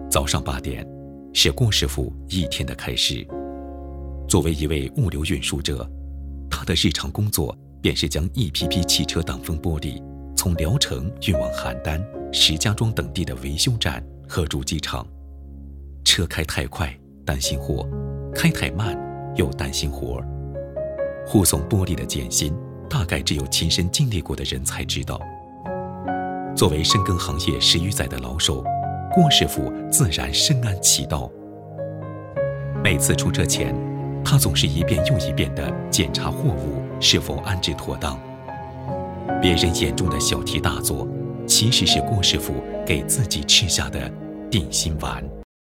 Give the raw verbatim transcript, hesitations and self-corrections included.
早上八点，是郭师傅一天的开始。作为一位物流运输者，他的日常工作便是将一批批汽车挡风玻璃从聊城运往邯郸、石家庄等地的维修站和主机厂。车开太快担心货，开太慢又担心活。护送玻璃的艰辛，大概只有亲身经历过的人才知道。作为深耕行业十余载的老手，郭师傅自然深谙其道。每次出车前，他总是一遍又一遍地检查货物是否安置妥当。别人眼中的小题大做，其实是郭师傅给自己吃下的定心丸。